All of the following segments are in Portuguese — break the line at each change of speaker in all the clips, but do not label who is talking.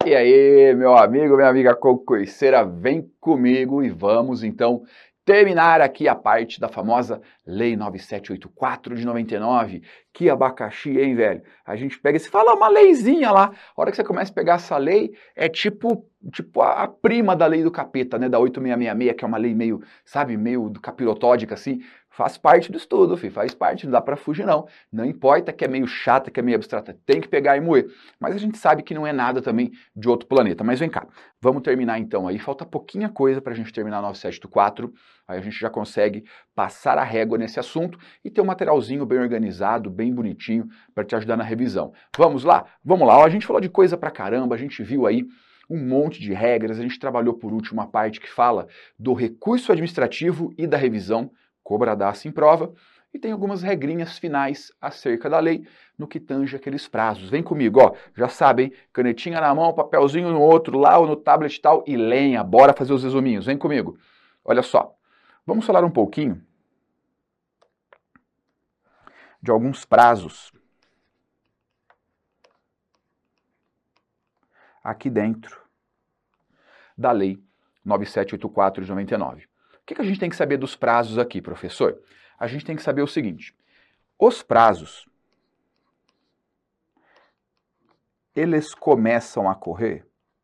E aí, meu amigo, minha amiga concurseira, vem comigo e vamos então terminar aqui a parte da famosa Lei 9784 de 99. Que abacaxi, hein, velho? A gente pega e se fala uma leizinha lá. A hora que você começa a pegar essa lei, é tipo a prima da lei do capeta, né? Da 8666, que é uma lei meio, sabe, meio capirotódica assim. Faz parte do estudo, filho, faz parte, não dá pra fugir não. Não importa que é meio chata, que é meio abstrata, tem que pegar e moer. Mas a gente sabe que não é nada também de outro planeta. Mas vem cá, vamos terminar então aí. Falta pouquinha coisa pra gente terminar 9784. Aí a gente já consegue passar a régua nesse assunto e ter um materialzinho bem organizado, bem bonitinho, para te ajudar na revisão. Vamos lá? Vamos lá. Ó, a gente falou de coisa pra caramba, a gente viu aí um monte de regras, a gente trabalhou por último uma parte que fala do recurso administrativo e da revisão, cobradaço em prova, e tem algumas regrinhas finais acerca da lei no que tange aqueles prazos. Vem comigo, ó, já sabem, canetinha na mão, papelzinho no outro, lá ou no tablet e tal, e lenha, bora fazer os resuminhos, vem comigo. Olha só, vamos falar um pouquinho de alguns prazos aqui dentro da Lei 9784 de 99. O que a gente tem que saber dos prazos aqui, professor? A gente tem que saber o seguinte, os prazos, eles começam a correr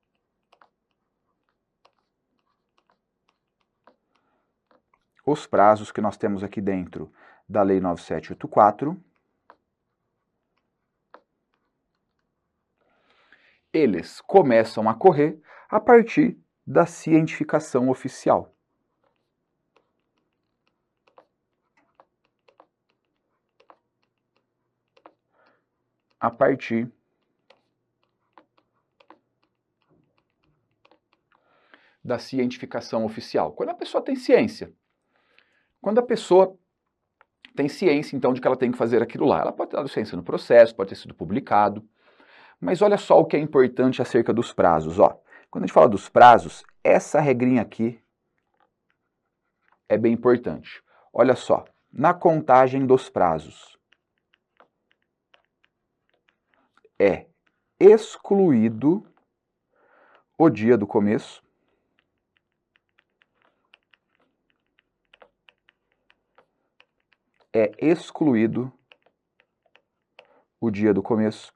os prazos que nós temos aqui dentro da Lei 9784, eles começam a correr a partir da cientificação oficial. A partir da cientificação oficial. Quando a pessoa tem ciência. Quando a pessoa tem ciência, então, de que ela tem que fazer aquilo lá. Ela pode ter dado ciência no processo, pode ter sido publicado. Mas olha só o que é importante acerca dos prazos. Ó. Quando a gente fala dos prazos, essa regrinha aqui é bem importante. Olha só, na contagem dos prazos, é excluído o dia do começo, é excluído o dia do começo,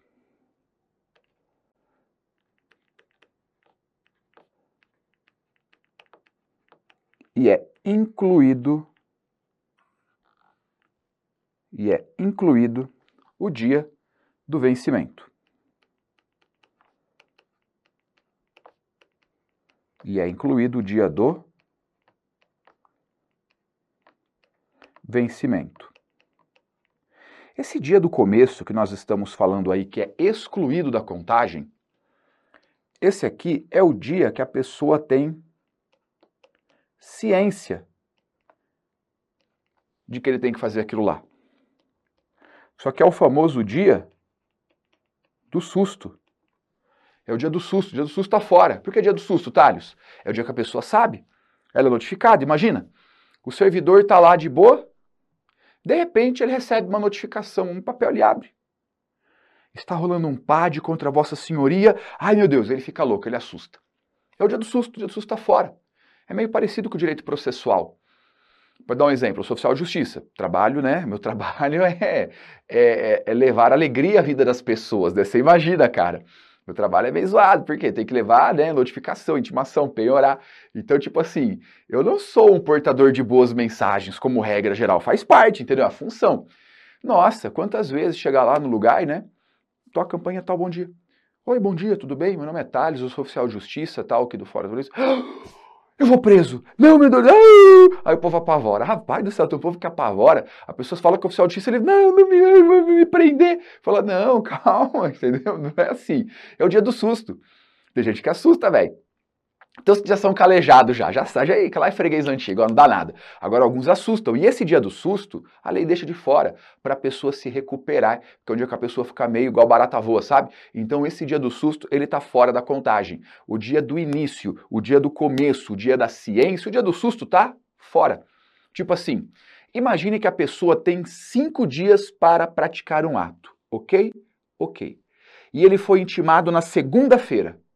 e é incluído o dia do vencimento. E é incluído o dia do vencimento. Esse dia do começo que nós estamos falando aí, que é excluído da contagem, esse aqui é o dia que a pessoa tem ciência de que ele tem que fazer aquilo lá. Só que é o famoso dia do susto. É o dia do susto está fora. Por que é dia do susto, Thales? É o dia que a pessoa sabe, ela é notificada, imagina. O servidor está lá de boa, de repente ele recebe uma notificação, um papel ele abre. Está rolando um PAD contra Vossa Senhoria, ai meu Deus, ele fica louco, ele assusta. É o dia do susto está fora. É meio parecido com o direito processual. Vou dar um exemplo, eu sou oficial de justiça, trabalho, né, meu trabalho é levar alegria à vida das pessoas, né? Você imagina, cara. Meu trabalho é meio zoado, porque tem que levar, né, notificação, intimação, penhorar. Então, tipo assim, eu não sou um portador de boas mensagens, como regra geral, faz parte, entendeu? A função. Nossa, quantas vezes chegar lá no lugar, né, tua campanha tal, bom dia. Oi, bom dia, tudo bem? Meu nome é Thales, eu sou oficial de justiça, tal, aqui do Fora do Polícia. Eu vou preso! Não, meu Deus! Aí o povo apavora. Rapaz do céu, tem um povo que apavora. As pessoas falam que o oficial de justiça, ele, não me prender. Fala, não, calma, entendeu? Não é assim. É o dia do susto. Tem gente que assusta, velho. Então já são calejados já que lá é freguês antigo, não dá nada. Agora alguns assustam, e esse dia do susto, a lei deixa de fora, para a pessoa se recuperar, que é um dia que a pessoa fica meio igual barata voa, sabe? Então esse dia do susto, ele tá fora da contagem. O dia do início, o dia do começo, o dia da ciência, o dia do susto tá fora. Tipo assim, imagine que a pessoa tem 5 dias para praticar um ato, ok? Ok. E ele foi intimado na segunda-feira.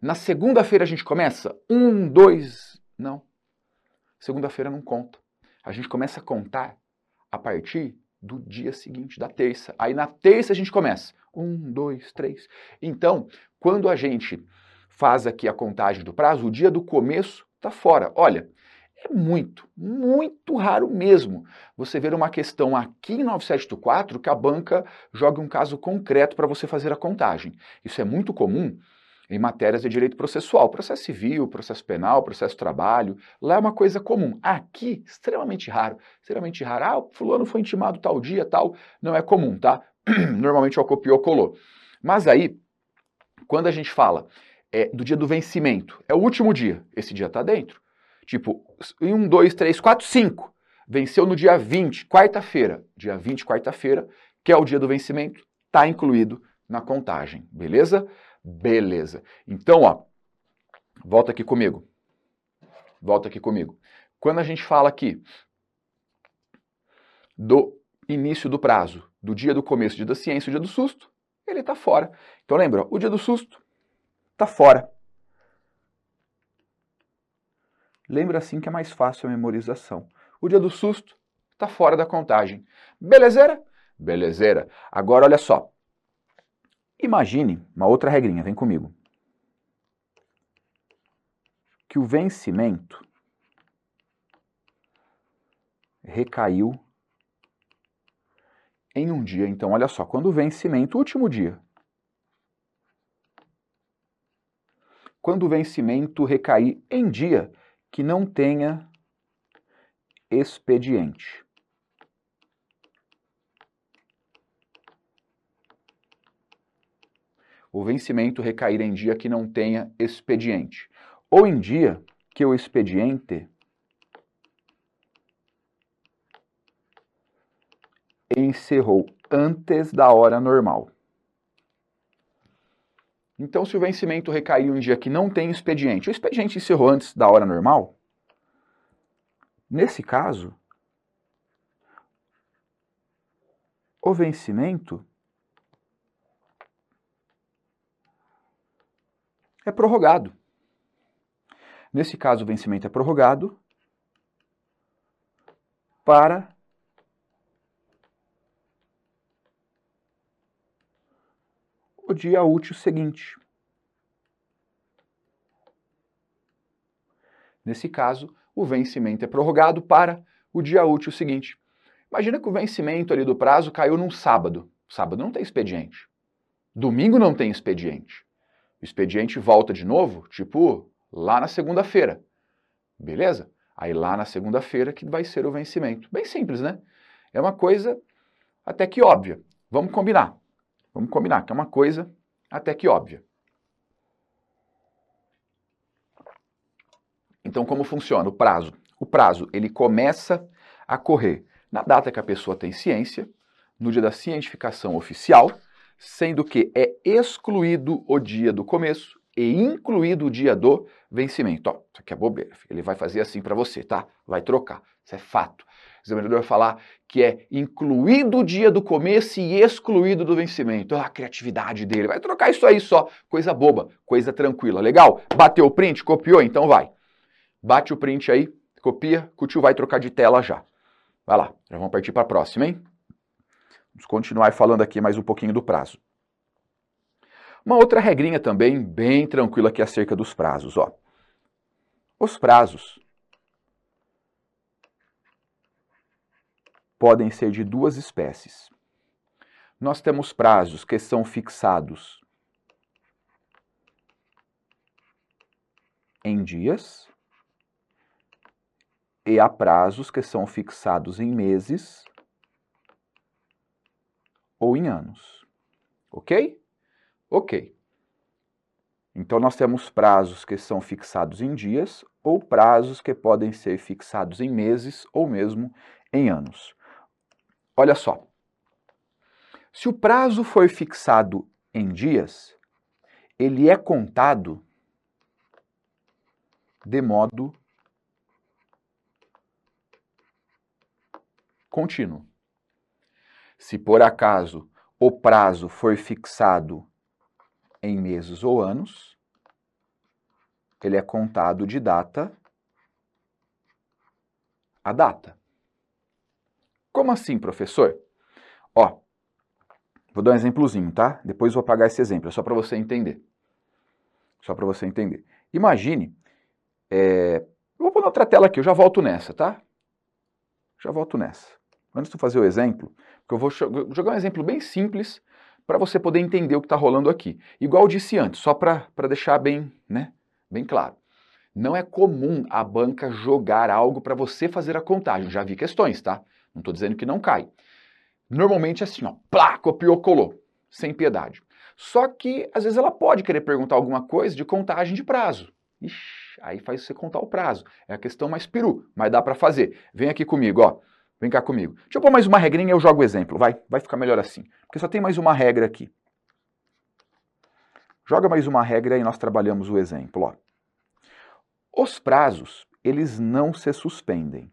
Na segunda-feira a gente começa 1, 2, não. Segunda-feira não conta. A gente começa a contar a partir do dia seguinte, da terça. Aí na terça a gente começa 1, 2, 3. Então, quando a gente faz aqui a contagem do prazo, o dia do começo está fora. Olha, é muito, muito raro mesmo você ver uma questão aqui em 9784 que a banca jogue um caso concreto para você fazer a contagem. Isso é muito comum em matérias de direito processual, processo civil, processo penal, processo trabalho, lá é uma coisa comum. Aqui, extremamente raro, extremamente raro. Ah, o fulano foi intimado tal dia, tal, não é comum, tá? Normalmente é copiou, colou. Mas aí, quando a gente fala do dia do vencimento, é o último dia, esse dia está dentro. Tipo, 1, 2, 3, 4, 5, venceu no dia 20, quarta-feira. Dia 20, quarta-feira, que é o dia do vencimento, está incluído na contagem, beleza? Beleza. Então, ó, volta aqui comigo. Volta aqui comigo. Quando a gente fala aqui do início do prazo, do dia do começo, dia da ciência, o dia do susto, ele está fora. Então lembra, ó, o dia do susto está fora. Lembra assim que é mais fácil a memorização. O dia do susto está fora da contagem. Belezeira? Belezeira. Agora olha só. Imagine uma outra regrinha, vem comigo. Que o vencimento recaiu em um dia. Então, olha só, quando o vencimento, último dia. Quando o vencimento recair em dia que não tenha expediente. O vencimento recair em dia que não tenha expediente. Ou em dia que o expediente encerrou antes da hora normal. Então, se o vencimento recair em um dia que não tem expediente, o expediente encerrou antes da hora normal, nesse caso, o vencimento é prorrogado. Nesse caso, o vencimento é prorrogado para o dia útil seguinte. Nesse caso, o vencimento é prorrogado para o dia útil seguinte. Imagina que o vencimento ali do prazo caiu num sábado. Sábado não tem expediente. Domingo não tem expediente. O expediente volta de novo, tipo, lá na segunda-feira. Beleza? Aí lá na segunda-feira que vai ser o vencimento. Bem simples, né? É uma coisa até que óbvia. Vamos combinar. Vamos combinar que é uma coisa até que óbvia. Então, como funciona o prazo? O prazo, ele começa a correr na data que a pessoa tem ciência, no dia da cientificação oficial, sendo que é excluído o dia do começo e incluído o dia do vencimento. Ó, isso aqui é bobeira, ele vai fazer assim para você, tá? Vai trocar, isso é fato. O examinador vai falar que é incluído o dia do começo e excluído do vencimento. Ah, a criatividade dele, vai trocar isso aí só, coisa boba, coisa tranquila. Legal? Bateu o print, copiou? Então vai. Bate o print aí, copia, que o tio vai trocar de tela já. Vai lá, já vamos partir para a próxima, hein? Vamos continuar falando aqui mais um pouquinho do prazo. Uma outra regrinha também bem tranquila aqui acerca dos prazos, ó. Os prazos podem ser de duas espécies. Nós temos prazos que são fixados em dias e há prazos que são fixados em meses ou em anos. Ok? Ok. Então, nós temos prazos que são fixados em dias ou prazos que podem ser fixados em meses ou mesmo em anos. Olha só. Se o prazo for fixado em dias, ele é contado de modo contínuo. Se por acaso o prazo for fixado em meses ou anos, ele é contado de data a data. Como assim, professor? Ó, vou dar um exemplozinho, tá? Depois vou apagar esse exemplo, é só para você entender. Só para você entender. Imagine, eu vou pôr na outra tela aqui, eu já volto nessa, tá? Já volto nessa. Antes de fazer o exemplo, porque eu vou jogar um exemplo bem simples para você poder entender o que está rolando aqui. Igual eu disse antes, só para deixar bem, né, bem claro. Não é comum a banca jogar algo para você fazer a contagem. Já vi questões, tá? Não estou dizendo que não cai. Normalmente é assim, ó, plá, copiou, colou, sem piedade. Só que, às vezes, ela pode querer perguntar alguma coisa de contagem de prazo. Ixi, aí faz você contar o prazo. É a questão mais peru, mas dá para fazer. Vem aqui comigo, ó. Vem cá comigo. Deixa eu pôr mais uma regrinha e eu jogo o exemplo, vai ficar melhor assim. Porque só tem mais uma regra aqui. Joga mais uma regra e nós trabalhamos o exemplo, ó. Os prazos, eles não se suspendem.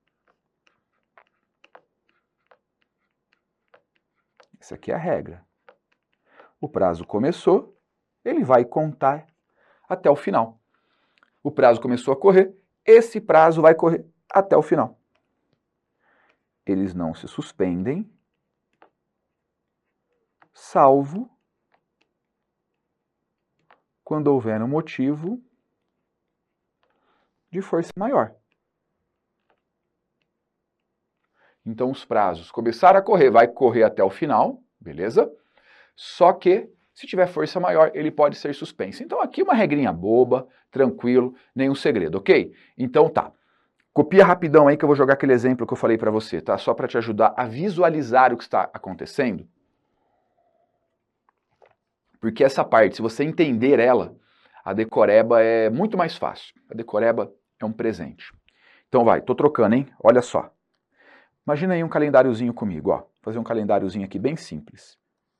Essa aqui é a regra. O prazo começou, ele vai contar até o final. O prazo começou a correr, esse prazo vai correr até o final. Eles não se suspendem, salvo quando houver um motivo de força maior. Então os prazos começaram a correr, vai correr até o final, beleza? Só que, se tiver força maior, ele pode ser suspenso. Então aqui uma regrinha boba, tranquilo, nenhum segredo, ok? Então tá. Copia rapidão aí que eu vou jogar aquele exemplo que eu falei para você, tá? Só para te ajudar a visualizar o que está acontecendo. Porque essa parte, se você entender ela, a decoreba é muito mais fácil. A decoreba é um presente. Então vai, tô trocando, hein? Olha só. Imagina aí um calendáriozinho comigo, ó. Vou fazer um calendáriozinho aqui bem simples.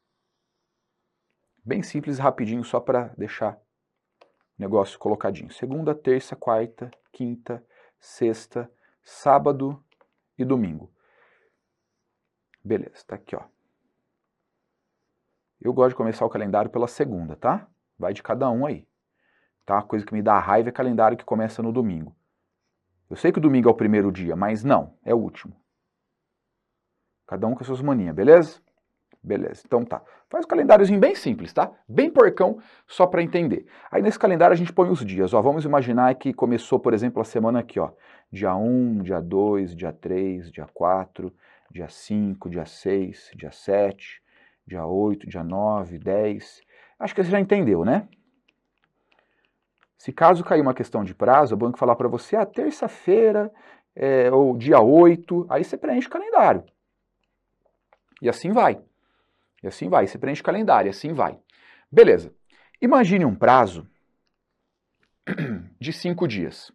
Bem simples e rapidinho, só para deixar o negócio colocadinho. Segunda, terça, quarta, quinta, sexta, sábado e domingo. Beleza, tá aqui, ó. Eu gosto de começar o calendário pela segunda, tá? Vai de cada um aí. Tá? A coisa que me dá raiva é calendário que começa no domingo. Eu sei que o domingo é o primeiro dia, mas não, é o último. Cada um com as suas manias, beleza? Beleza, então tá. Faz o calendáriozinho bem simples, tá? Bem porcão, só para entender. Aí nesse calendário a gente põe os dias, ó. Vamos imaginar que começou, por exemplo, a semana aqui, ó. Dia 1, dia 2, dia 3, dia 4, dia 5, dia 6, dia 7, dia 8, dia 9, 10. Acho que você já entendeu, né? Se caso cair uma questão de prazo, o banco falar para você, terça-feira, ou dia 8, aí você preenche o calendário. E assim vai. E assim vai, você preenche o calendário, e assim vai. Beleza. Imagine um prazo de 5 dias.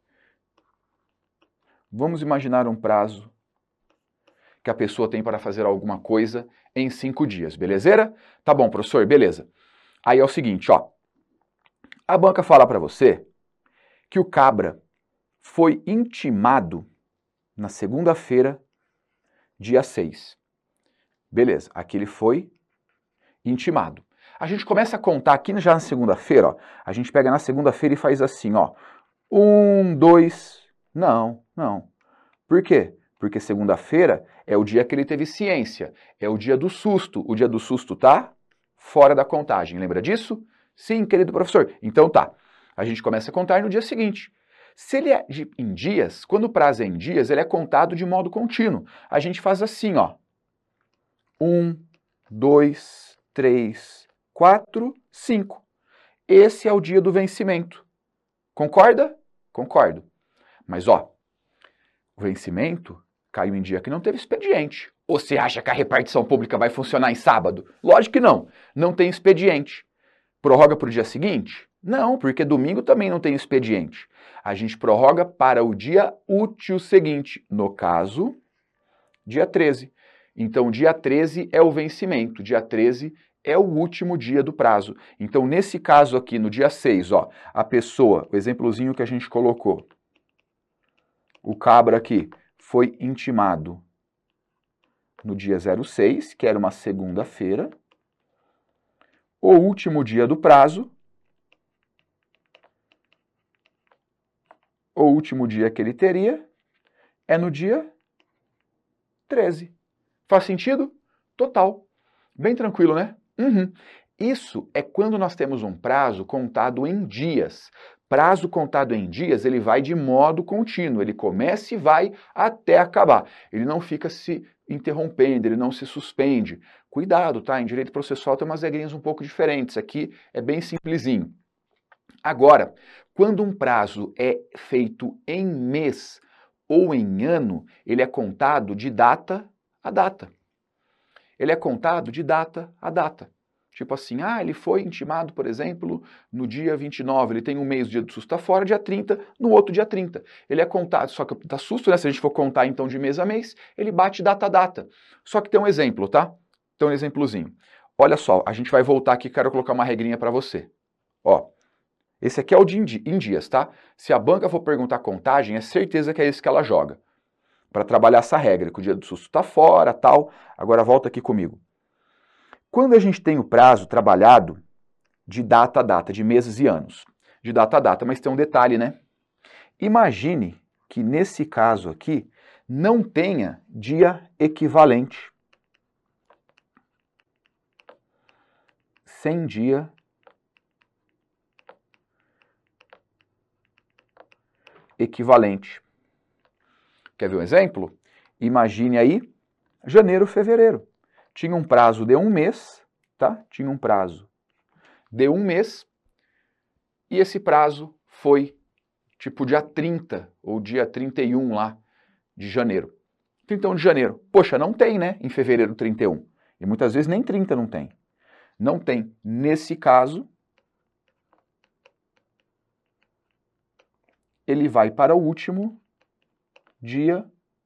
Vamos imaginar um prazo que a pessoa tem para fazer alguma coisa em 5 dias, belezeira? Tá bom, professor, beleza. Aí é o seguinte, ó. A banca fala para você que o cabra foi intimado na segunda-feira, dia 6. Beleza, aqui ele foi intimado. A gente começa a contar aqui já na segunda-feira, ó. A gente pega na segunda-feira e faz assim, ó. 1, 2... Não. Por quê? Porque segunda-feira é o dia que ele teve ciência. É o dia do susto. O dia do susto tá fora da contagem. Lembra disso? Sim, querido professor. Então tá. A gente começa a contar no dia seguinte. Se ele é em dias, quando o prazo é em dias, ele é contado de modo contínuo. A gente faz assim, ó. 1, 2, 3, 4, 5. Esse é o dia do vencimento. Concorda? Concordo. Mas, ó, o vencimento caiu em dia que não teve expediente. Ou você acha que a repartição pública vai funcionar em sábado? Lógico que não. Não tem expediente. Prorroga para o dia seguinte? Não, porque domingo também não tem expediente. A gente prorroga para o dia útil seguinte. No caso, dia 13. Então, dia 13 é o vencimento. Dia 13 é o último dia do prazo. Então, nesse caso aqui, no dia 6, ó, a pessoa, o exemplozinho que a gente colocou, o cabra aqui foi intimado no dia 06, que era uma segunda-feira. O último dia do prazo último dia que ele teria é no dia 13. Faz sentido? Total. Bem tranquilo, né? Uhum. Isso é quando nós temos um prazo contado em dias. Prazo contado em dias, ele vai de modo contínuo, ele começa e vai até acabar. Ele não fica se interrompendo, ele não se suspende. Cuidado, tá? Em direito processual tem umas regrinhas um pouco diferentes. Aqui é bem simplesinho. Agora, quando um prazo é feito em mês ou em ano, ele é contado de data a data. Ele é contado de data a data. Tipo assim, ele foi intimado, por exemplo, no dia 29, ele tem um mês, o dia do susto está fora, dia 30, no outro dia 30. Ele é contado, só que dá susto, né? Se a gente for contar então de mês a mês, ele bate data a data. Só que tem um exemplo, tá? Tem um exemplozinho. Olha só, a gente vai voltar aqui, quero colocar uma regrinha para você. Ó, esse aqui é o de em dias, tá? Se a banca for perguntar contagem, é certeza que é esse que ela joga. Para trabalhar essa regra, que o dia do susto está fora, tal. Agora volta aqui comigo. Quando a gente tem o prazo trabalhado de data a data, de meses e anos, de data a data, mas tem um detalhe, né? Imagine que nesse caso aqui não tenha dia equivalente. Sem dia equivalente. Quer ver um exemplo? Imagine aí janeiro, fevereiro. Tinha um prazo de um mês, tá? Tinha um prazo de um mês e esse prazo foi tipo dia 30 ou dia 31 lá de janeiro. 31 de janeiro. Poxa, não tem, né? Em fevereiro 31. E muitas vezes nem 30 não tem. Não tem. Nesse caso, ele vai para o último dia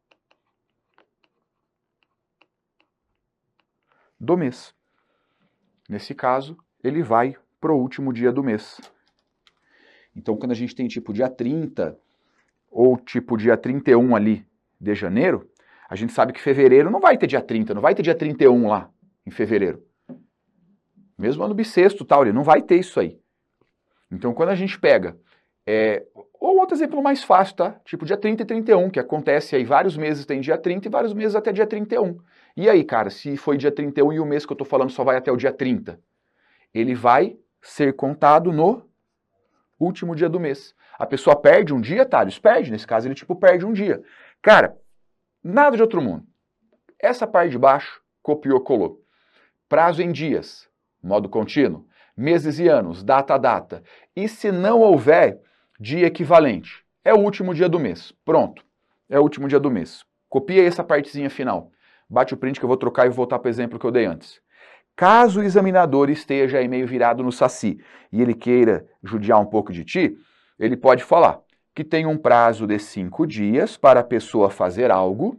do mês. Nesse caso, ele vai para o último dia do mês. Então, quando a gente tem tipo dia 30 ou tipo dia 31 ali de janeiro, a gente sabe que fevereiro não vai ter dia 30, não vai ter dia 31 lá em fevereiro. Mesmo ano bissexto, tal, ele não vai ter isso aí. Então, quando a gente pega, ou outro exemplo mais fácil, tá? Tipo dia 30 e 31, que acontece aí vários meses tem dia 30 e vários meses até dia 31. E aí, cara, se foi dia 31 e o mês que eu tô falando só vai até o dia 30, ele vai ser contado no último dia do mês. A pessoa perde um dia, Thales? Perde, nesse caso ele tipo perde um dia. Cara, nada de outro mundo. Essa parte de baixo, copiou, colou. Prazo em dias, modo contínuo. Meses e anos, data a data. E se não houver dia equivalente, é o último dia do mês. Pronto, é o último dia do mês. Copia essa partezinha final. Bate o print que eu vou trocar e vou voltar para o exemplo que eu dei antes. Caso o examinador esteja aí meio virado no saci e ele queira judiar um pouco de ti, ele pode falar que tem um prazo de 5 dias para a pessoa fazer algo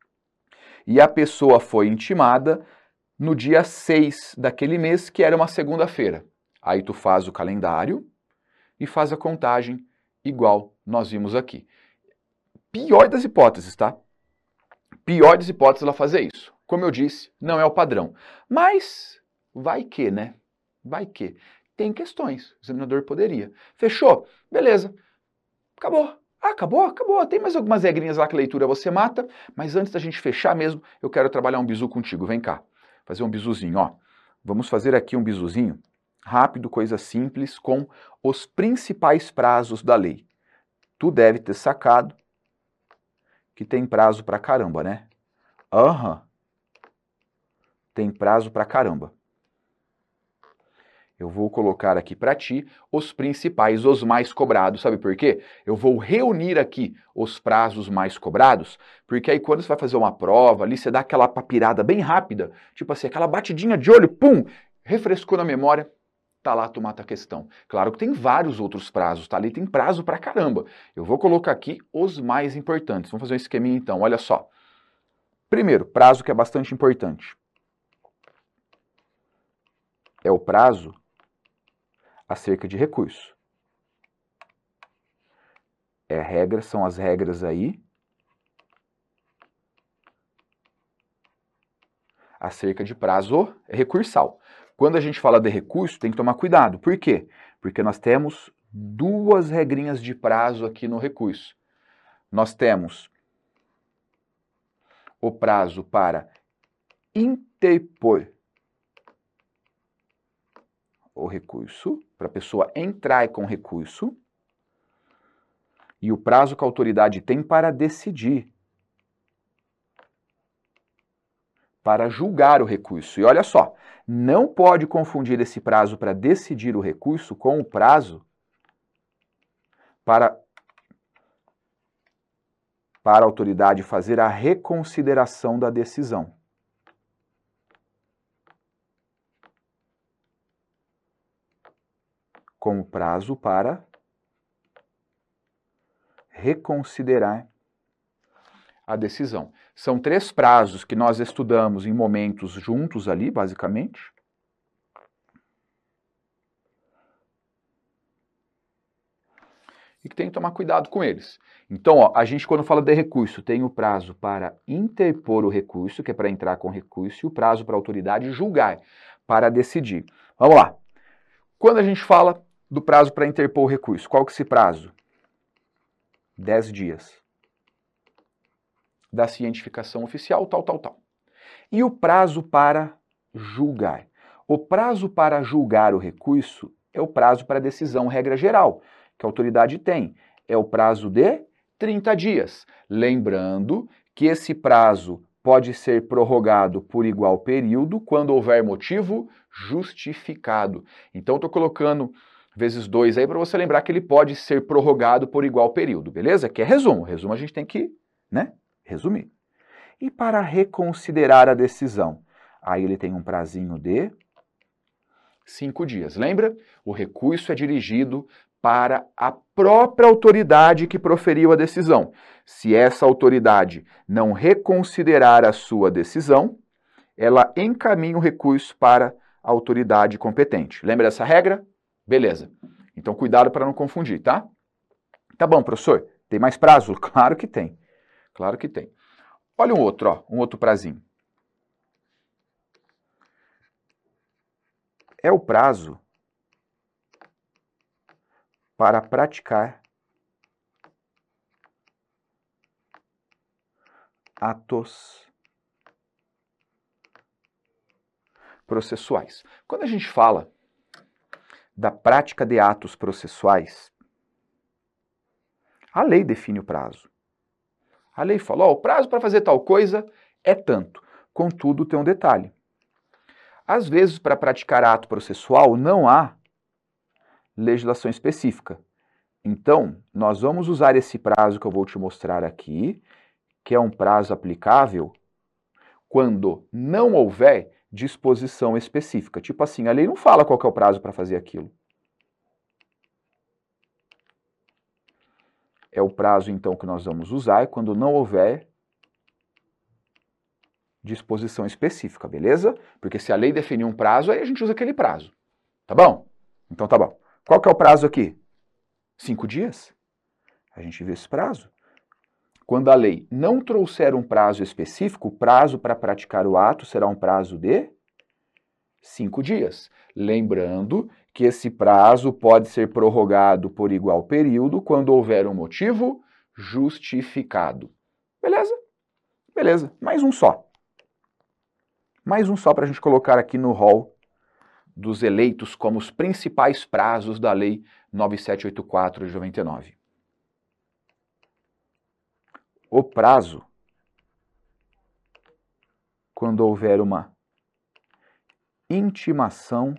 e a pessoa foi intimada no dia 6 daquele mês, que era uma segunda-feira. Aí tu faz o calendário e faz a contagem igual nós vimos aqui. Pior das hipóteses, tá? Pior das hipóteses ela fazer isso. Como eu disse, não é o padrão. Mas vai que, né? Vai que. Tem questões. O examinador poderia. Fechou? Beleza. Acabou. Acabou. Tem mais algumas regrinhas lá que a leitura você mata. Mas antes da gente fechar mesmo, eu quero trabalhar um bizu contigo. Vem cá. Fazer um bizuzinho, ó. Vamos fazer aqui um bizuzinho rápido, coisa simples, com os principais prazos da lei. Tu deve ter sacado que tem prazo pra caramba, né? Tem prazo pra caramba. Eu vou colocar aqui para ti os principais, os mais cobrados. Sabe por quê? Eu vou reunir aqui os prazos mais cobrados, porque aí quando você vai fazer uma prova ali, você dá aquela papirada bem rápida, tipo assim, aquela batidinha de olho, pum, refrescou na memória, tá lá, tu mata a questão. Claro que tem vários outros prazos, tá? Ali tem prazo pra caramba. Eu vou colocar aqui os mais importantes. Vamos fazer um esqueminha então, olha só. Primeiro, prazo que é bastante importante. É o prazo acerca de recurso. São as regras aí acerca de prazo recursal. Quando a gente fala de recurso, tem que tomar cuidado. Por quê? Porque nós temos duas regrinhas de prazo aqui no recurso. nós temos o prazo para interpor o recurso, para a pessoa entrar com recurso, e o prazo que a autoridade tem para decidir, para julgar o recurso. E olha só, não pode confundir esse prazo para decidir o recurso com o prazo para a autoridade fazer a reconsideração da decisão. Como prazo para reconsiderar a decisão. São 3 prazos que nós estudamos em momentos juntos ali, basicamente. E que tem que tomar cuidado com eles. Então, ó, a gente quando fala de recurso, tem o prazo para interpor o recurso, que é para entrar com recurso, e o prazo para a autoridade julgar, para decidir. Vamos lá. Quando a gente fala do prazo para interpor o recurso, qual que é esse prazo? 10 dias. Da cientificação oficial, tal. E o prazo para julgar? O prazo para julgar o recurso é o prazo para decisão, regra geral, que a autoridade tem. É o prazo de 30 dias. Lembrando que esse prazo pode ser prorrogado por igual período quando houver motivo justificado. Então, estou colocando vezes 2 aí para você lembrar que ele pode ser prorrogado por igual período, beleza? Que é resumo. Resumo a gente tem que, resumir. E para reconsiderar a decisão? Aí ele tem um prazinho de 5 dias. Lembra? O recurso é dirigido para a própria autoridade que proferiu a decisão. Se essa autoridade não reconsiderar a sua decisão, ela encaminha o recurso para a autoridade competente. Lembra dessa regra? Beleza. Então, cuidado para não confundir, tá? Tá bom, professor. Tem mais prazo? Claro que tem. Claro que tem. Olha um outro prazinho. É o prazo para praticar atos processuais. Quando a gente fala da prática de atos processuais, a lei define o prazo. A lei fala, o prazo para fazer tal coisa é tanto. Contudo, tem um detalhe. Às vezes, para praticar ato processual, não há legislação específica. Então, nós vamos usar esse prazo que eu vou te mostrar aqui, que é um prazo aplicável quando não houver disposição específica. Tipo assim, a lei não fala qual que é o prazo para fazer aquilo. É o prazo, então, que nós vamos usar quando não houver disposição específica, beleza? Porque se a lei definir um prazo, aí a gente usa aquele prazo. Tá bom? Então tá bom. Qual que é o prazo aqui? 5 dias? A gente vê esse prazo. Quando a lei não trouxer um prazo específico, o prazo para praticar o ato será um prazo de 5 dias. Lembrando que esse prazo pode ser prorrogado por igual período quando houver um motivo justificado. Beleza? Beleza. Mais um só. Mais um só para a gente colocar aqui no rol dos eleitos como os principais prazos da Lei 9784 de 99. O prazo, quando houver uma intimação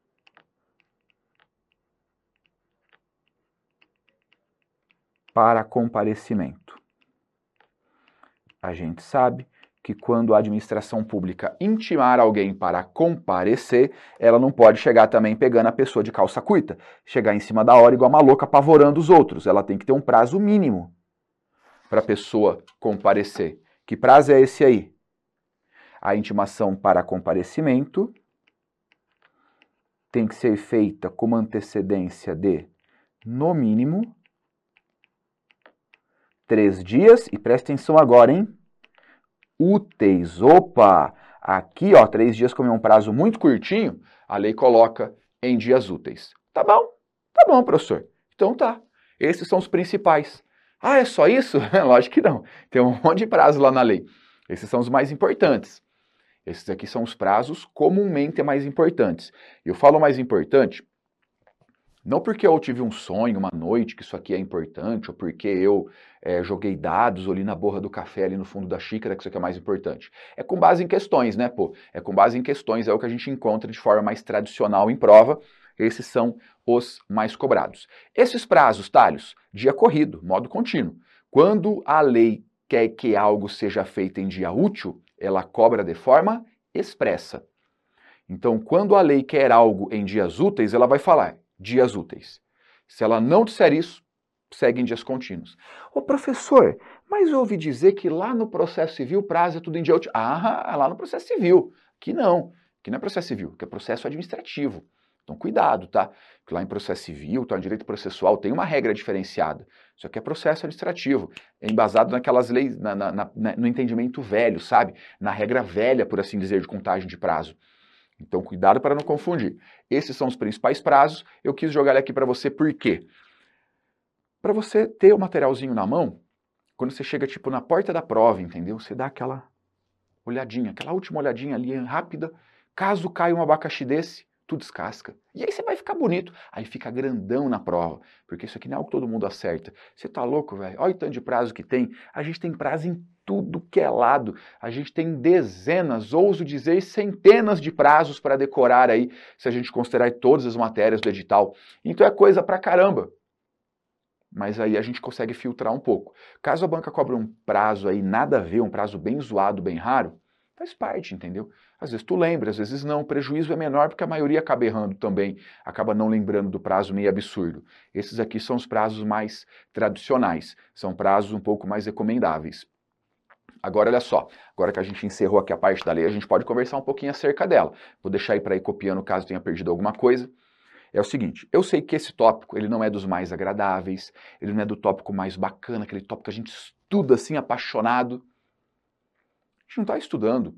para comparecimento. A gente sabe que quando a administração pública intimar alguém para comparecer, ela não pode chegar também pegando a pessoa de calça curta, chegar em cima da hora igual uma louca apavorando os outros. Ela tem que ter um prazo mínimo para a pessoa comparecer. Que prazo é esse aí? A intimação para comparecimento tem que ser feita com uma antecedência de, no mínimo, 3 dias. E presta atenção agora, hein? Úteis. Opa! Aqui, 3 dias, como é um prazo muito curtinho, a lei coloca em dias úteis. Tá bom? Tá bom, professor. Então tá. Esses são os principais. Ah, é só isso? Lógico que não. Tem um monte de prazo lá na lei. Esses são os mais importantes. Esses aqui são os prazos comumente mais importantes. Eu falo mais importante não porque eu tive um sonho uma noite que isso aqui é importante, ou porque eu joguei dados ou li na borra do café ali no fundo da xícara que isso aqui é mais importante. É com base em questões, né, pô? É com base em questões, é o que a gente encontra de forma mais tradicional em prova. Esses são os mais cobrados. Esses prazos, talhos, dia corrido, modo contínuo. Quando a lei quer que algo seja feito em dia útil, ela cobra de forma expressa. Então, quando a lei quer algo em dias úteis, ela vai falar dias úteis. Se ela não disser isso, segue em dias contínuos. Ô professor, mas eu ouvi dizer que lá no processo civil o prazo é tudo em dia útil. Ah, lá no processo civil. Aqui não. Aqui não é processo civil, aqui é processo administrativo. Então cuidado, tá? Porque lá em processo civil, tá, em direito processual, tem uma regra diferenciada. Isso aqui é processo administrativo. É embasado naquelas leis, no entendimento velho, sabe? Na regra velha, por assim dizer, de contagem de prazo. Então, cuidado para não confundir. Esses são os principais prazos. Eu quis jogar ele aqui para você por quê? Para você ter o materialzinho na mão, quando você chega tipo na porta da prova, entendeu? Você dá aquela olhadinha, aquela última olhadinha ali rápida. Caso caia um abacaxi desse, tu descasca. E aí você vai ficar bonito. Aí fica grandão na prova, porque isso aqui não é algo que todo mundo acerta. Você tá louco, velho? Olha o tanto de prazo que tem. A gente tem prazo em tudo que é lado. A gente tem dezenas, ouso dizer, centenas de prazos para decorar aí, se a gente considerar todas as matérias do edital. Então é coisa pra caramba. Mas aí a gente consegue filtrar um pouco. Caso a banca cobre um prazo aí nada a ver, um prazo bem zoado, bem raro, faz parte, entendeu? Às vezes tu lembra, às vezes não. O prejuízo é menor porque a maioria acaba errando também, acaba não lembrando do prazo meio absurdo. Esses aqui são os prazos mais tradicionais, são prazos um pouco mais recomendáveis. Agora, olha só, agora que a gente encerrou aqui a parte da lei, a gente pode conversar um pouquinho acerca dela. Vou deixar aí para ir copiando caso tenha perdido alguma coisa. É o seguinte, eu sei que esse tópico, ele não é dos mais agradáveis, ele não é do tópico mais bacana, aquele tópico que a gente estuda assim, apaixonado. A gente não está estudando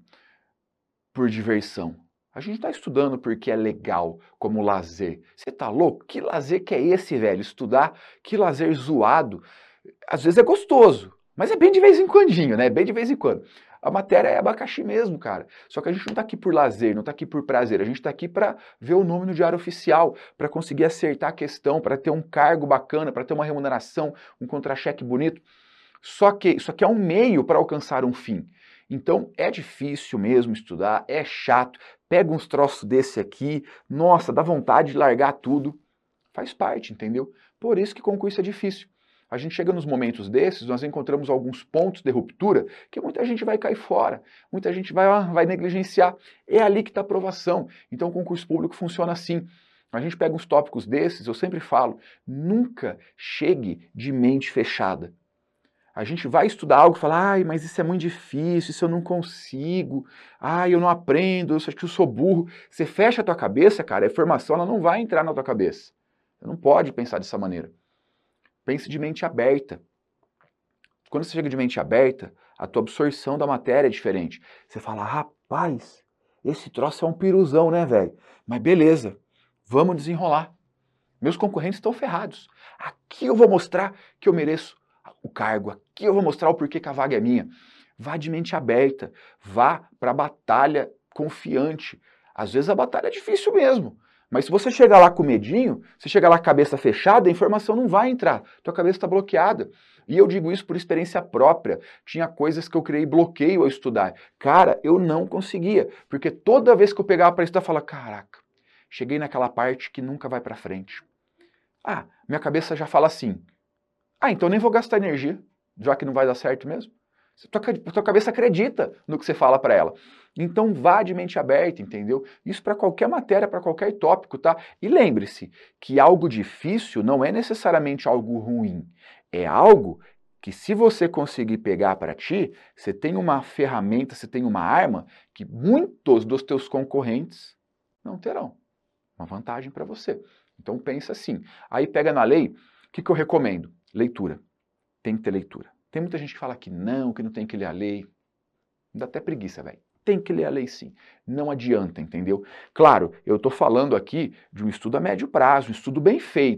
por diversão. A gente está estudando porque é legal, como lazer. Você tá louco? Que lazer que é esse, velho? Estudar? Que lazer zoado. Às vezes é gostoso, mas é bem de vez em quandinho, né? Bem de vez em quando. A matéria é abacaxi mesmo, cara. Só que a gente não tá aqui por lazer, não tá aqui por prazer. A gente tá aqui para ver o nome no diário oficial, para conseguir acertar a questão, para ter um cargo bacana, para ter uma remuneração, um contra-cheque bonito. Só que isso aqui é um meio para alcançar um fim. Então é difícil mesmo estudar, é chato. Pega uns troços desse aqui, nossa, dá vontade de largar tudo. Faz parte, entendeu? Por isso que concurso é difícil. A gente chega nos momentos desses, nós encontramos alguns pontos de ruptura que muita gente vai cair fora, muita gente vai negligenciar. É ali que está a aprovação. Então o concurso público funciona assim. A gente pega uns tópicos desses, eu sempre falo, nunca chegue de mente fechada. A gente vai estudar algo e fala, ai, mas isso é muito difícil, isso eu não consigo, ai, eu não aprendo, eu acho que eu sou burro. Você fecha a tua cabeça, cara, a informação ela não vai entrar na tua cabeça. Você não pode pensar dessa maneira. Pense de mente aberta. Quando você chega de mente aberta, a tua absorção da matéria é diferente. Você fala, rapaz, esse troço é um piruzão, né, velho? Mas beleza, vamos desenrolar. Meus concorrentes estão ferrados. Aqui eu vou mostrar que eu mereço o cargo. Aqui eu vou mostrar o porquê que a vaga é minha. Vá de mente aberta. Vá para a batalha confiante. Às vezes a batalha é difícil mesmo. Mas se você chegar lá com medinho, se chegar lá com a cabeça fechada, a informação não vai entrar. Tua cabeça está bloqueada. E eu digo isso por experiência própria. Tinha coisas que eu criei bloqueio ao estudar. Cara, eu não conseguia. Porque toda vez que eu pegava para estudar, eu falava, caraca, cheguei naquela parte que nunca vai para frente. Ah, minha cabeça já fala assim. Ah, então nem vou gastar energia, já que não vai dar certo mesmo. Tua cabeça acredita no que você fala para ela. Então vá de mente aberta, entendeu? Isso para qualquer matéria, para qualquer tópico, tá? E lembre-se que algo difícil não é necessariamente algo ruim. É algo que se você conseguir pegar para ti, você tem uma ferramenta, você tem uma arma que muitos dos teus concorrentes não terão. Uma vantagem para você. Então pensa assim. Aí pega na lei, o que eu recomendo? Leitura. Tem que ter leitura. Tem muita gente que fala que não tem que ler a lei. Dá até preguiça, velho. Tem que ler a lei sim. Não adianta, entendeu? Claro, eu estou falando aqui de um estudo a médio prazo, um estudo bem feito.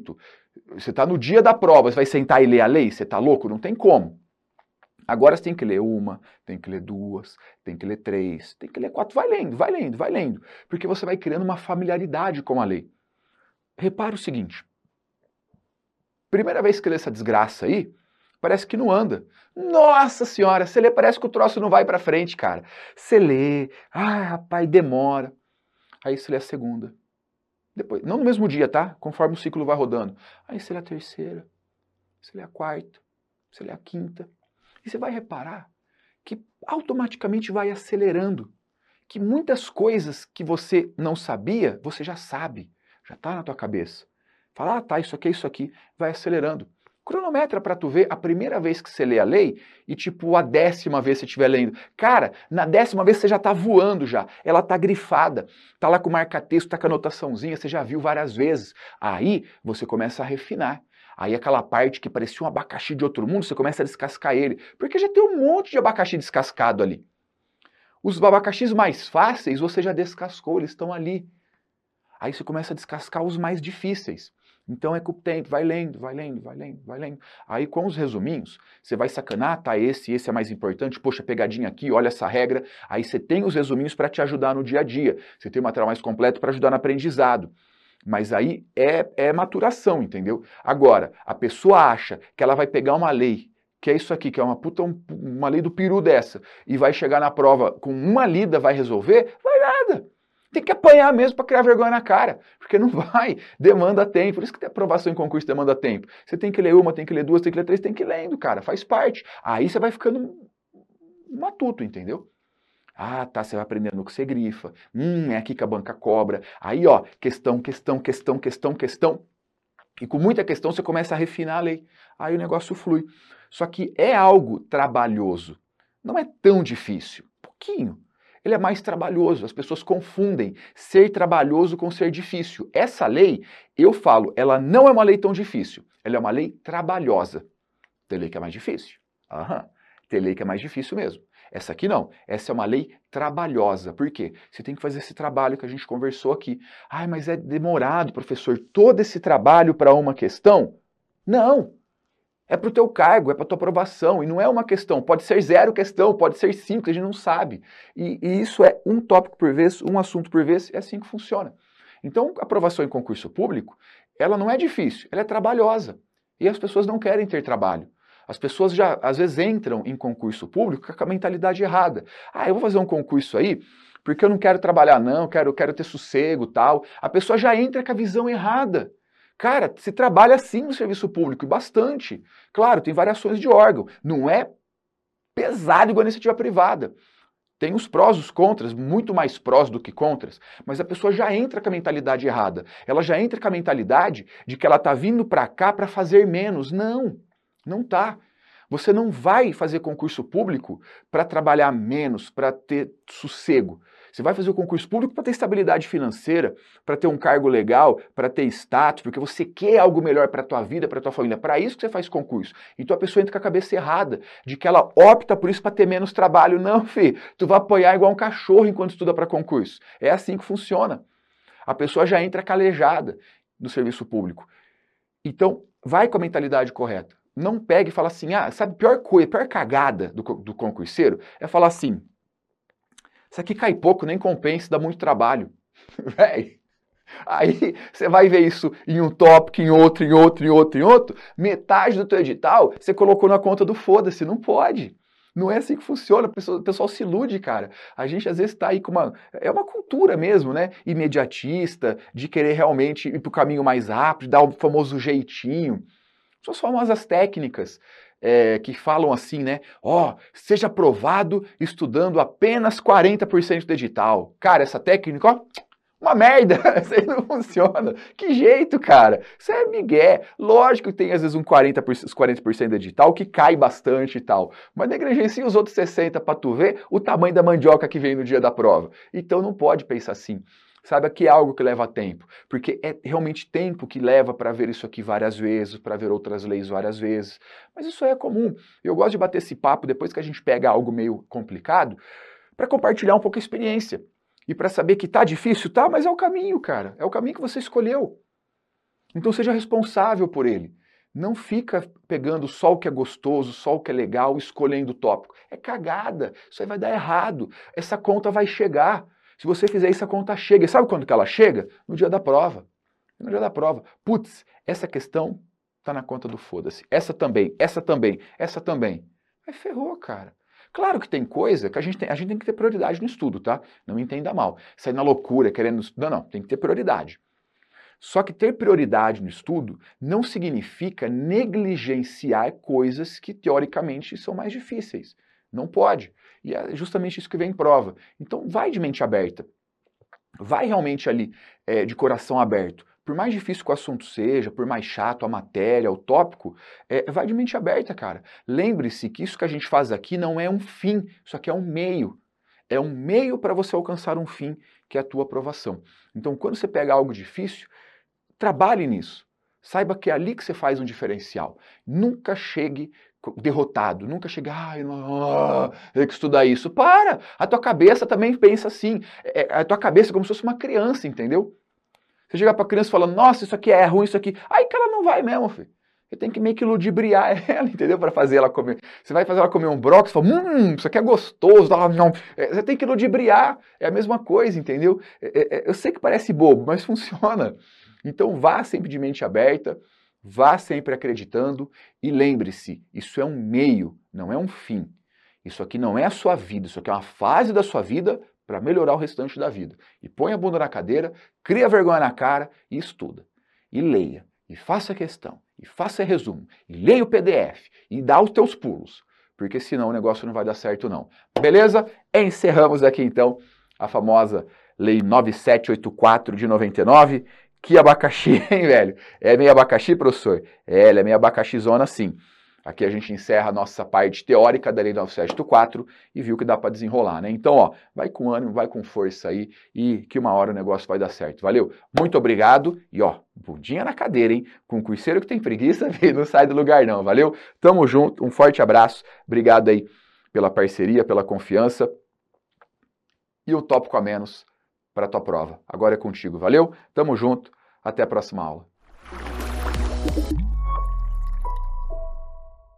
Você está no dia da prova, você vai sentar e ler a lei? Você está louco? Não tem como. Agora você tem que ler uma, tem que ler duas, tem que ler três, tem que ler quatro. Vai lendo, vai lendo, vai lendo. Porque você vai criando uma familiaridade com a lei. Repara o seguinte. Primeira vez que lê essa desgraça aí, parece que não anda. Nossa senhora, você lê, parece que o troço não vai pra frente, cara. Você lê, rapaz, demora. Aí você lê a segunda. Depois, não no mesmo dia, tá? Conforme o ciclo vai rodando. Aí você lê a terceira, você lê a quarta, você lê a quinta. E você vai reparar que automaticamente vai acelerando. Que muitas coisas que você não sabia, você já sabe. Já tá na tua cabeça. Fala, tá, isso aqui, vai acelerando. Cronometra para tu ver a primeira vez que você lê a lei e tipo a 10ª vez que você estiver lendo. Cara, na 10ª vez você já tá voando já. Ela tá grifada, tá lá com marca-texto, tá com anotaçãozinha, você já viu várias vezes. Aí você começa a refinar. Aí aquela parte que parecia um abacaxi de outro mundo, você começa a descascar ele. Porque já tem um monte de abacaxi descascado ali. Os abacaxis mais fáceis você já descascou, eles estão ali. Aí você começa a descascar os mais difíceis. Então é com o tempo, vai lendo, vai lendo, vai lendo, vai lendo. Aí com os resuminhos, você vai sacanar, tá, esse é mais importante, poxa, pegadinha aqui, olha essa regra. Aí você tem os resuminhos para te ajudar no dia a dia. Você tem o material mais completo para ajudar no aprendizado. Mas aí é maturação, entendeu? Agora, a pessoa acha que ela vai pegar uma lei, que é isso aqui, que é uma lei do peru dessa, e vai chegar na prova com uma lida, vai resolver? Vai nada. Tem que apanhar mesmo para criar vergonha na cara, porque não vai, demanda tempo. Por isso que tem aprovação em concurso demanda tempo. Você tem que ler uma, tem que ler duas, tem que ler três, tem que ir lendo, cara, faz parte. Aí você vai ficando matuto, entendeu? Ah, tá, você vai aprendendo no que você grifa. É aqui que a banca cobra. Aí, ó, questão. E com muita questão você começa a refinar a lei. Aí o negócio flui. Só que é algo trabalhoso. Não é tão difícil. Pouquinho. Ele é mais trabalhoso. As pessoas confundem ser trabalhoso com ser difícil. Essa lei, eu falo, ela não é uma lei tão difícil. Ela é uma lei trabalhosa. Tem lei que é mais difícil. Tem lei que é mais difícil mesmo. Essa aqui não. Essa é uma lei trabalhosa. Por quê? Você tem que fazer esse trabalho que a gente conversou aqui. Mas é demorado, professor, todo esse trabalho para uma questão? Não. É para o teu cargo, é para a tua aprovação. E não é uma questão. Pode ser 0 questão, pode ser 5, a gente não sabe. E isso é um tópico por vez, um assunto por vez, é assim que funciona. Então, a aprovação em concurso público, ela não é difícil, ela é trabalhosa. E as pessoas não querem ter trabalho. As pessoas já, às vezes, entram em concurso público com a mentalidade errada. Eu vou fazer um concurso aí porque eu não quero trabalhar não, quero ter sossego e tal. A pessoa já entra com a visão errada. Cara, se trabalha sim no serviço público, e bastante. Claro, tem variações de órgão. Não é pesado igual a iniciativa privada. Tem os prós, os contras, muito mais prós do que contras, mas a pessoa já entra com a mentalidade errada. Ela já entra com a mentalidade de que ela está vindo para cá para fazer menos. Não tá. Você não vai fazer concurso público para trabalhar menos, para ter sossego. Você vai fazer o concurso público para ter estabilidade financeira, para ter um cargo legal, para ter status, porque você quer algo melhor para a tua vida, para a tua família. Para isso que você faz concurso. Então a pessoa entra com a cabeça errada, de que ela opta por isso para ter menos trabalho. Não, filho, tu vai apoiar igual um cachorro enquanto estuda para concurso. É assim que funciona. A pessoa já entra calejada no serviço público. Então, vai com a mentalidade correta. Não pega e fala assim, sabe, pior cagada do concurseiro é falar assim, isso aqui cai pouco, nem compensa, dá muito trabalho. Véi, aí você vai ver isso em um tópico, em outro, metade do teu edital você colocou na conta do foda-se, não pode. Não é assim que funciona, o pessoal se ilude, cara. A gente às vezes tá aí com é uma cultura mesmo, né? Imediatista, de querer realmente ir pro caminho mais rápido, dar o famoso jeitinho. Suas famosas técnicas que falam assim, né? Seja aprovado estudando apenas 40% do edital. Cara, essa técnica, uma merda, isso aí não funciona. Que jeito, cara? Isso é migué. Lógico que tem às vezes os 40% do edital que cai bastante e tal, mas negligencia os outros 60% para tu ver o tamanho da mandioca que vem no dia da prova. Então não pode pensar assim. Saiba que é algo que leva tempo, porque é realmente tempo que leva para ver isso aqui várias vezes, para ver outras leis várias vezes. Mas isso é comum. Eu gosto de bater esse papo depois que a gente pega algo meio complicado, para compartilhar um pouco a experiência. E para saber que tá difícil, tá, mas é o caminho, cara. É o caminho que você escolheu. Então seja responsável por ele. Não fica pegando só o que é gostoso, só o que é legal, escolhendo o tópico. É cagada, isso aí vai dar errado. Essa conta vai chegar. Se você fizer isso, a conta chega. E sabe quando que ela chega? No dia da prova. No dia da prova. Putz, essa questão tá na conta do foda-se. Essa também, essa também, essa também. Aí ferrou, cara. Claro que tem coisa que a gente tem que ter prioridade no estudo, tá? Não me entenda mal. Sair na loucura, querendo estudar, não. Tem que ter prioridade. Só que ter prioridade no estudo não significa negligenciar coisas que teoricamente são mais difíceis. Não pode. E é justamente isso que vem em prova. Então vai de mente aberta. Vai realmente ali de coração aberto. Por mais difícil que o assunto seja, por mais chato a matéria, o tópico, vai de mente aberta, cara. Lembre-se que isso que a gente faz aqui não é um fim, isso aqui é um meio. É um meio para você alcançar um fim, que é a tua aprovação. Então, quando você pega algo difícil, trabalhe nisso. Saiba que é ali que você faz um diferencial. Nunca chegue derrotado, nunca chegue, tem que estudar isso. Para! A tua cabeça também pensa assim. A tua cabeça é como se fosse uma criança, entendeu? Você chega pra criança falando, nossa, isso aqui é ruim, isso aqui. Aí que ela não vai mesmo, filho. Você tem que meio que ludibriar ela, entendeu? Para fazer ela comer. Você vai fazer ela comer um brócolis, fala, isso aqui é gostoso. Você tem que ludibriar. É a mesma coisa, entendeu? Eu sei que parece bobo, mas funciona. Então vá sempre de mente aberta, vá sempre acreditando e lembre-se, isso é um meio, não é um fim. Isso aqui não é a sua vida, isso aqui é uma fase da sua vida para melhorar o restante da vida. E põe a bunda na cadeira, cria vergonha na cara e estuda. E leia, e faça questão, e faça resumo, e leia o PDF, e dá os teus pulos, porque senão o negócio não vai dar certo não. Beleza? Encerramos aqui então a famosa Lei 9784 de 99, que abacaxi, hein, velho? É meio abacaxi, professor? Ela é meio abacaxizona, sim. Aqui a gente encerra a nossa parte teórica da Lei 9784 e viu que dá para desenrolar, né? Então, ó, vai com ânimo, vai com força aí e que uma hora o negócio vai dar certo. Valeu? Muito obrigado e, ó, bundinha na cadeira, hein? Com um curseiro que tem preguiça, não sai do lugar não, valeu? Tamo junto, um forte abraço, obrigado aí pela parceria, pela confiança e um tópico a menos para a tua prova. Agora é contigo, valeu? Tamo junto, até a próxima aula.